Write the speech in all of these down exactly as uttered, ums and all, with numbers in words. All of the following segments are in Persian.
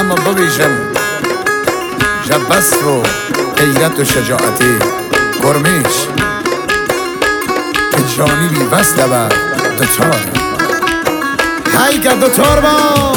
اما بویژم جبست و غیرت و شجاعتی کرمیش به جانبی وصل بر دوچار هی که دوچار با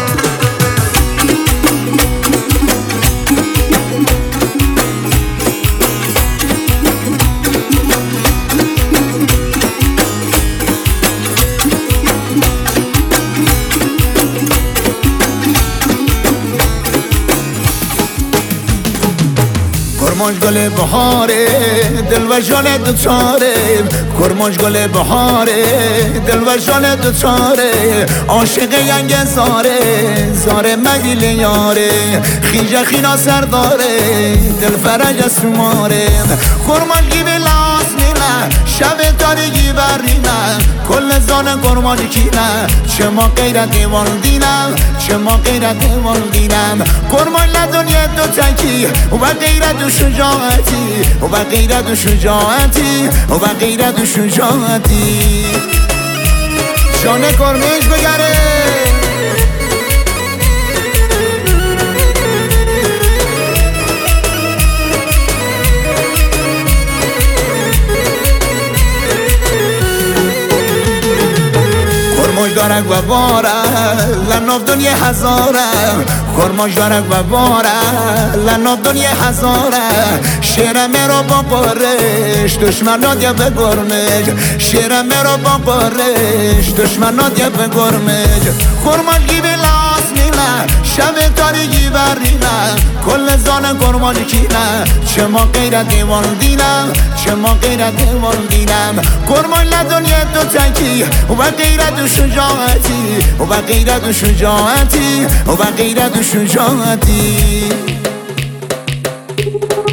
کرماش گل بهاره دل و جان دوچاره کرماش گل بهاره دل و جان دوچاره عاشق ینگ زاره زاره مگیل یاره خیجه خینا سرداره دل فرج سماره کرماش گیبه لاس نیله شب تاریگی برینه کل زان کرماش کینه چه ما غیرت والدینم چه ما غیرت والدینم کرماش لدنیا دو تکی و غیرت و شجاعتی و غیرت و شجاعتی و غیرت و شجاعتی جان کرمیش بگره کرماش دارک و باره لناف دنیا هزاره کرماش دارک و باره لناف دنیا هزاره شیر مرا با قرش دشمنات یا به گرمج شیر مرا با قرش دشمنات یا به گرمج کرماش گیبه لاس نیله شب تاریگی برینه کل زان کرماش کینه چه ما غیرت والدینم چه ما غیرت والدینم کرماش لدنیا دو تکی و غیرت و شجاعتی و غیرت و شجاعتی و غیرت و شجاعتی